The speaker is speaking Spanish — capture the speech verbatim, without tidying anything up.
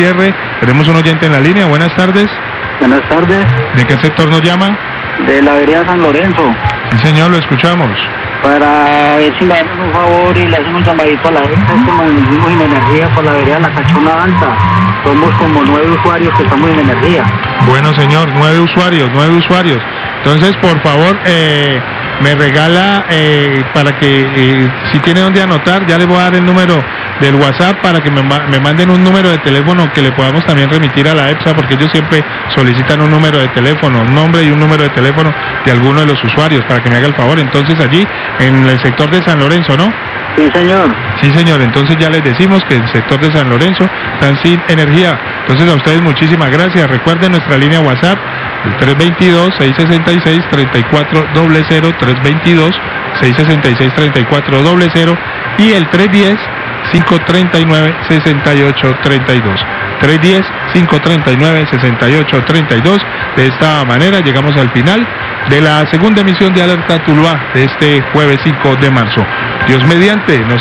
Cierre, tenemos un oyente en la línea, buenas tardes. Buenas tardes. ¿De qué sector nos llama? De la avenida San Lorenzo. Sí, señor, lo escuchamos. Para ver si le hacen un favor y le hacen un llamadito a la gente, como vivimos sin energía por la vereda La Cachona Alta. Somos como nueve usuarios que estamos sin energía. Bueno, señor, nueve usuarios, nueve usuarios. Entonces, por favor, eh, me regala eh, para que, eh, si tiene donde anotar, ya le voy a dar el número del WhatsApp para que me, me manden un número de teléfono que le podamos también remitir a la EPSA, porque ellos siempre solicitan un número de teléfono, un nombre y un número de teléfono de alguno de los usuarios, para que me haga el favor. Entonces allí, en el sector de San Lorenzo, ¿no? Sí, señor. Sí, señor, entonces ya les decimos que el sector de San Lorenzo están sin energía. Entonces a ustedes muchísimas gracias. Recuerden nuestra línea WhatsApp, el tres dos dos, seis seis seis, tres cuatro cero cero, tres dos dos, seis seis seis, tres cuatro cero cero y el tres uno cero, cinco tres nueve, seis ocho tres dos. tres uno cero, cinco tres nueve, seis ocho tres dos. De esta manera llegamos al final de la segunda emisión de Alerta Tuluá de este jueves cinco de marzo. Dios mediante, nos